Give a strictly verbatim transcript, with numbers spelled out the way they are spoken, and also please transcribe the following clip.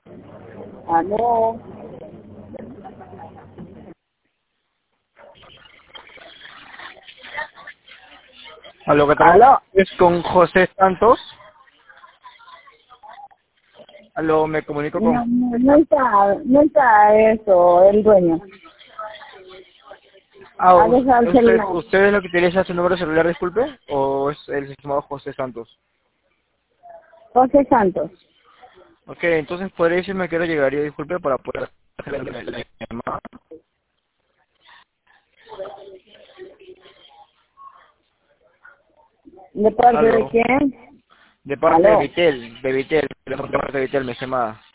Aló. Aló, ¿qué tal? Aló. Es con José Santos. Aló, me comunico con... No, no, no está, no está eso, el dueño. Ah, Ha us- dejado el ¿usted, celular. ¿usted es lo que utiliza su número celular, disculpe? ¿O es el llamado José Santos? José Santos. Ok, entonces podría decirme a qué hora llegaría, disculpe, para poder hacer la la llamada. ¿De parte de Aló, quién? de parte de Aló. Vitel, de Vitel, de parte de Vitel, me llamada.